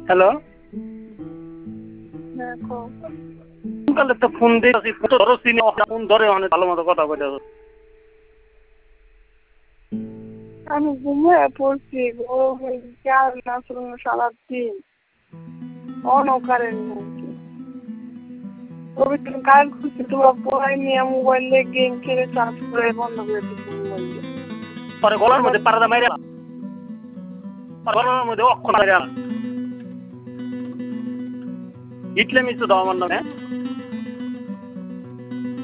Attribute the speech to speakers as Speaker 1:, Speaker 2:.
Speaker 1: Hello,
Speaker 2: দেখো
Speaker 1: কালে তো ফোন দিয়েছি, ধরো চিনি ফোন ধরে অনেক ভালো মতো কথা বলে।
Speaker 2: আমি ঘুমিয়ে পড়ছি গো, খেয়াল না শুনুন সারাদিন অনকারের মধ্যে পবিত্র কাজ করছি। তোমরা পড়াই নিয়ে মোবাইলে গেম খেলে চার্জ করে বন্ধ করে দিচ্ছি মোবাইলে।
Speaker 1: পরে গলার মধ্যে পাড়াটা মাইরে গলার মধ্যে অক্ষর মাইরে ইটলে মিশু দাও আমার নামে।